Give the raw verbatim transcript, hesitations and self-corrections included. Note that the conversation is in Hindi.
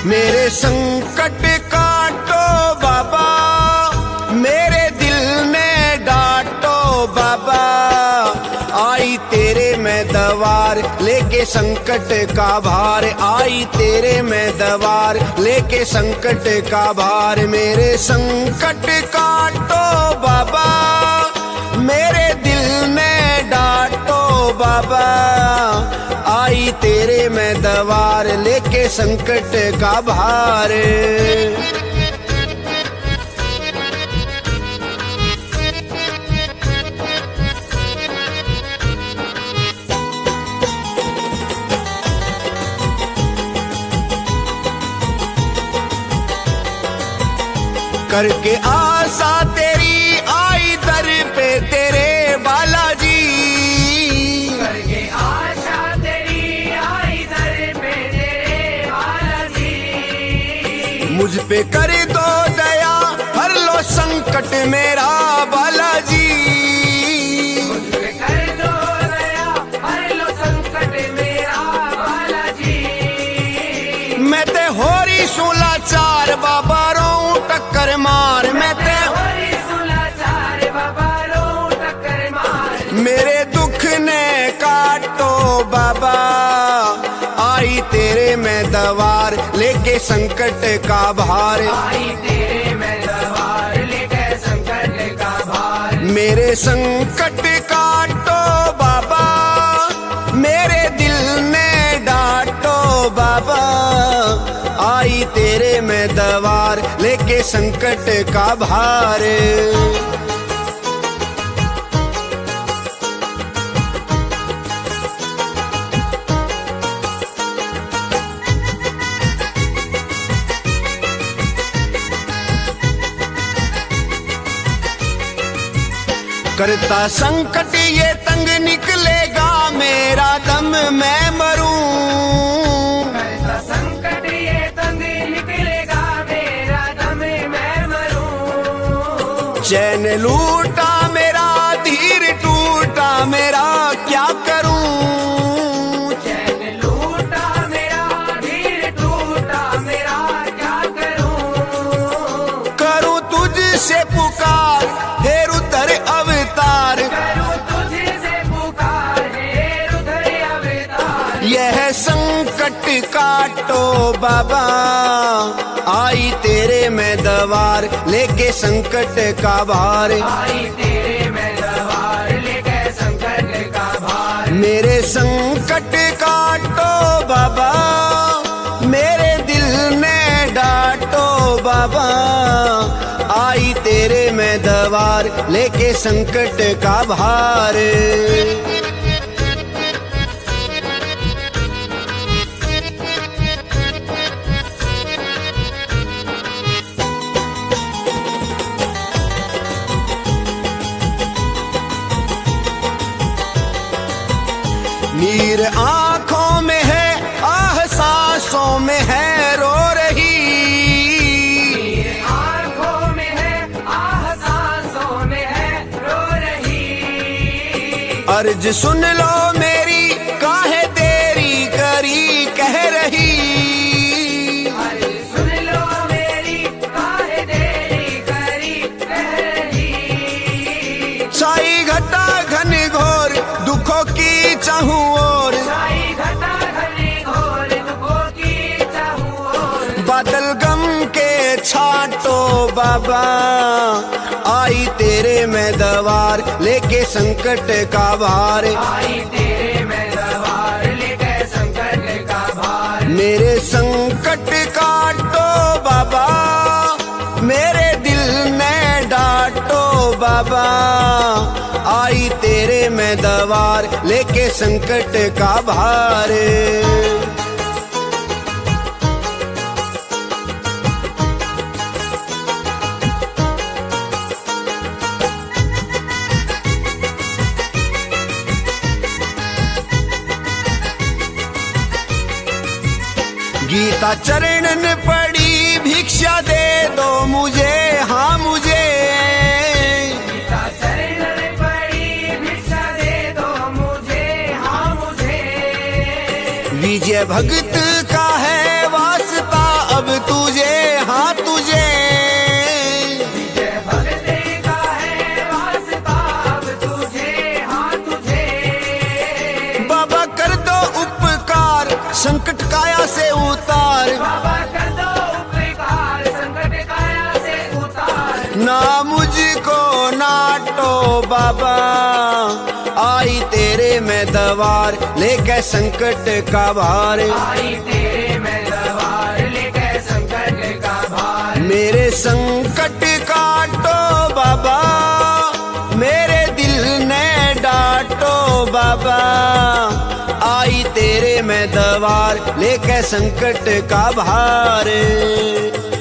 मेरे संकट काटो बाबा, मेरे दिल ने डांटो बाबा। आई तेरे में दवार लेके संकट का भार, आई तेरे में दवार लेके संकट का भार। मेरे संकट काटो बाबा, मेरे दिल ने डांटो बाबा। आई तेरे में दवार लेके संकट का भार। करके आशा तेरी आई दर पे तेरे बालाजी, करके आशा तेरी आई दर पे तेरे बालाजी। मुझ पे कर दो दया, हर लो संकट मेरा बालाजी। मुझ पे कर दो दया, हर लो संकट मेरा बालाजी। मैं ते होरी सोला चार बाबा रो टक्कर मार, मैं ते होरी सुलाचार बाबा रो टक्कर मार। मेरे दुख ने काटो बाबा, आई तेरे में दवार लेके संकट का भार। आई तेरे में दवार लेके संकट का भार। मेरे संकट काटो बाबा, मेरे दिल ने डांटो बाबा। आई तेरे में दवार लेके संकट का भार। करता संकट ये तंग निकलेगा मेरा दम मैं मरूं। करता संकट ये तंग निकलेगा मेरा दम मैं मरूं। चैन लूटा मेरा धीर टूटा मेरा क्या करूं। चैन लूटा मेरा धीर टूटा मेरा क्या करूं। करूं तुझसे पुकार हे रुद्र अवतार, करूं तुझसे पुकार हे रुद्र अवतार। यह संकट काटो बाबा, आई तेरे में दवार लेके संकट का भार। आई तेरे में दवार लेके संकट का भार। मेरे संकट काटो बाबा, मेरे दिल ने डांटो बाबा। आई तेरे में दवार लेके संकट का भार। नीर आंखों में है आह सांसों में है रो रही। नीर आँखों में है आह सांसों में है रो रही। अर्ज सुन लो मेरी काहे देरी करी कह रही। अरे सुन लो मेरी काहे देरी करी कह रही। छाई घटा घन घोर दुखों की चाहूं और, छाई घटा घनी घोर दुखों की चाहूं ओर। बादल गम के छाटो बाबा, आई तेरे में दवार लेके संकट का भार। आई तेरे में दवार लेके संकट का भार। मेरे संकट काटो बाबा, मेरे दिल ने डांटो बाबा। आई तेरे में दवार लेके संकट का भार। गीता चरणन पड़ी भिक्षा दे दो मुझे, हाँ मुझे। गीता चरणन पड़ी भिक्षा दे दो मुझे, हाँ मुझे। विजय भगत का है वास्ता अब बाबा, आई तेरे में दवार लेके संकट का भार। आई तेरे में दवार लेके संकट का भार। मेरे संकट काटो बाबा, मेरे दिल ने डांटो बाबा, आई तेरे में दवार लेके संकट का भार।